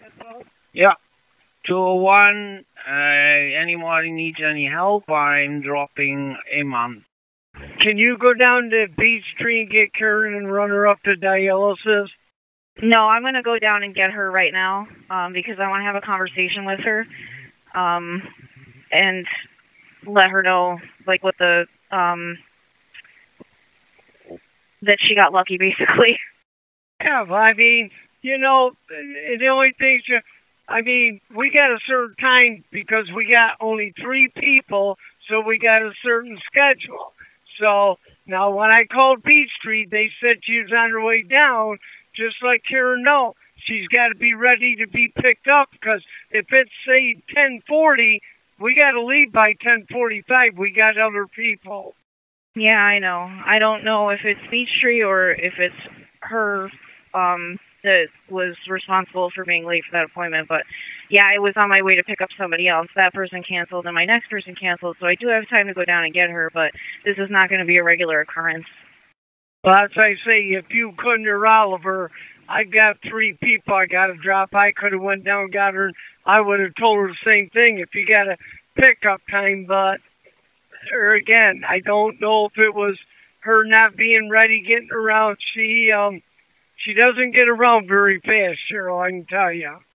Yeah. 201, anybody needs any help, I'm dropping a month. Can you go down to Beach Tree and get Karen and run her up to dialysis? No, I'm gonna go down and get her right now, because I want to have a conversation with her, and let her know like what the that she got lucky basically. Yeah, but I mean, the only thing, I mean, we got a certain time because we got only three people, so we got a certain schedule. So now when I called Peachtree, they said she was on her way down, just like Karen. No, she's got to be ready to be picked up because if it's say 10:40, we got to leave by 10:45. We got other people. Yeah, I know. I don't know if it's Peachtree or if it's her that was responsible for being late for that appointment, but yeah, I was on my way to pick up somebody else. That person canceled and my next person canceled, so I do have time to go down and get her, but this is not going to be a regular occurrence. Well, as I say, if you couldn't or Oliver, I got three people I got to drop. I could have went down and got her. I would have told her the same thing if you got a pickup time, but or again, I don't know if it was her not being ready, getting around. She doesn't get around very fast, Cheryl. I can tell you.